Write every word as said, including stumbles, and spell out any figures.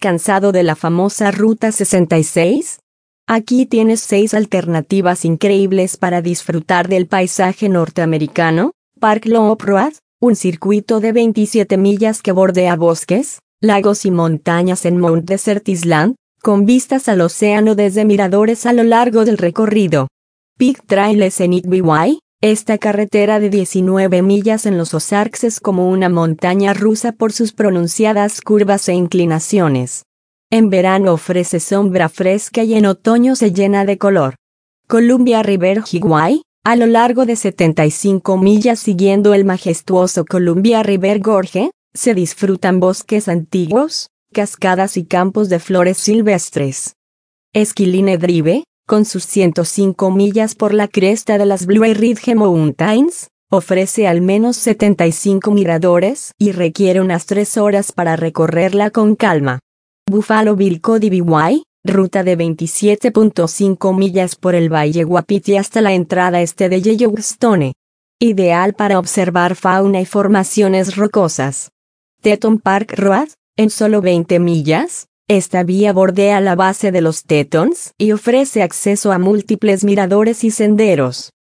¿Cansado de la famosa Ruta sesenta y seis? Aquí tienes seis alternativas increíbles para disfrutar del paisaje norteamericano. Park Loop Road, un circuito de veintisiete millas que bordea bosques, lagos y montañas en Mount Desert Island, con vistas al océano desde miradores a lo largo del recorrido. Peak Trail Scenic Byway, esta carretera de diecinueve millas en los Ozarks es como una montaña rusa por sus pronunciadas curvas e inclinaciones. En verano ofrece sombra fresca y en otoño se llena de color. Columbia River Highway, a lo largo de setenta y cinco millas siguiendo el majestuoso Columbia River Gorge, se disfrutan bosques antiguos, cascadas y campos de flores silvestres. Esquiline Drive, con sus ciento cinco millas por la cresta de las Blue Ridge Mountains, ofrece al menos setenta y cinco miradores y requiere unas tres horas para recorrerla con calma. Buffalo Bill Cody Byway, ruta de veintisiete punto cinco millas por el Valle Wapiti hasta la entrada este de Yellowstone. Ideal para observar fauna y formaciones rocosas. Teton Park Road, en solo veinte millas, esta vía bordea la base de los Tetons y ofrece acceso a múltiples miradores y senderos.